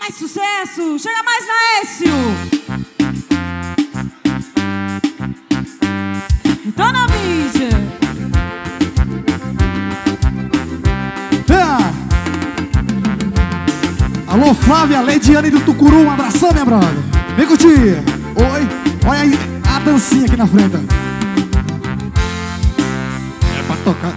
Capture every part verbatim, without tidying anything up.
mais sucesso, chega mais, Naécio. Tô na mídia. É. Alô, Flávia, Leidiane do Tucuru, um abração, minha brother. Vem curtir. Oi, olha aí a dancinha aqui na frente. É pra tocar.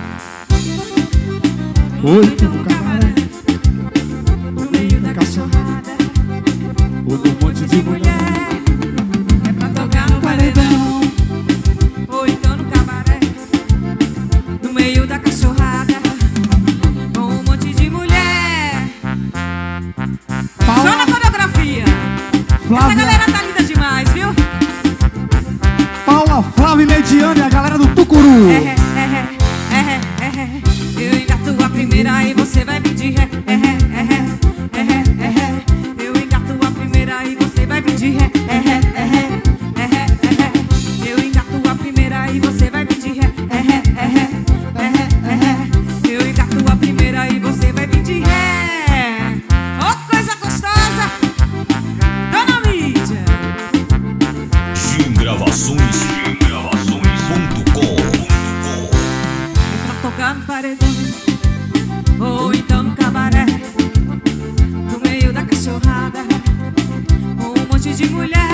Oi, tudo camaré. No meio da cachorrada, Todo um monte de mulher. é pra tocar no paredão, ou então no cabaré. No meio da cachorrada, com um monte de mulher. Paula, Só na coreografia. Essa Flávia, galera tá linda demais, viu? Paula, Flávia e Leidiane, a galera do Tucuru. É, é, é, é, é, é. Eu engato a primeira e você vai vir de ré. É, é, é, é, é, é. Eu engato a primeira e você vai vir de ré. É, é, é, é, é, é. Eu engato a primeira e você vai vir de ré. É, é, é, é, é. Eu engato a primeira e você vai vir de ré. Ô, coisa gostosa. Dona Mídia. Jim Gravações, jim gravações ponto com. É pra tocar no paredão, ou então no cabaré, no meio da cachorrada, com um monte de mulher.